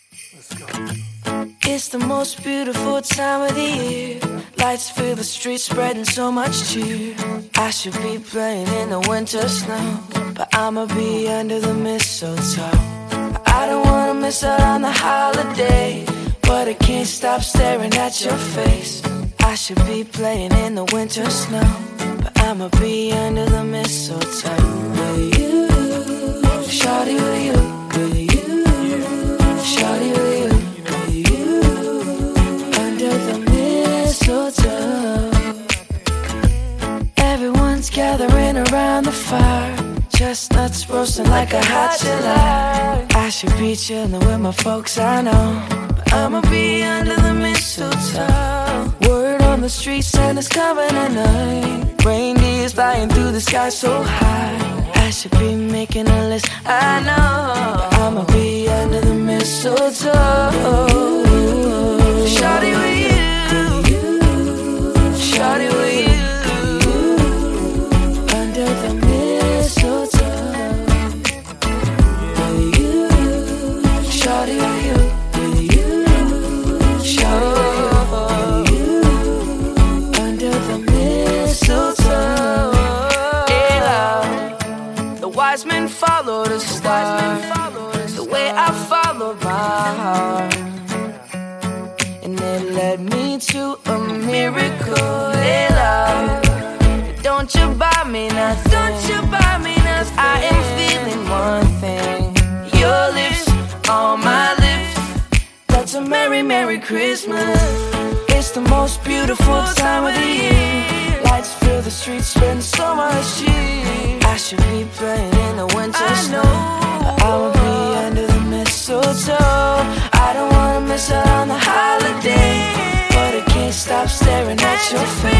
Let's go. It's the most beautiful time of the year. Lights fill the streets, spreading so much cheer. I should be playing in the winter snow, but I'ma be under the mistletoe. I don't wanna miss out on the holiday, but I can't stop staring at your face. I should be playing in the winter snow, but I'ma be under the mistletoe. With you, shawty, with you, with you, shawty, with you, with you, under the mistletoe. Everyone's gathering around the fire, chestnuts roasting like a hot July. I should be chilling with my folks, I know, but I'ma be under the mistletoe. Word on the street, Santa's coming tonight. Reindeer's flying through the sky so high. I should be making a list, I know, but I'ma be under the mistletoe. Shawty with you, shawty with you, under the mistletoe. With you, shawty with you, with you, shawty with you, under the mistletoe. Hey, love, the wise men follow the star, the way I follow my heart, and it led me to a miracle. Hey, love, don't you buy me nothing, don't you buy me nothing. I am feeling one thing, your lips on my lips. That's a merry, merry Christmas. It's the most beautiful time of the year. Lights fill the streets, spend so much cheer. I should be playing in the winter snow, but I'ma be under the mistletoe. I don't wanna miss out on the holiday, but I can't stop staring at your face.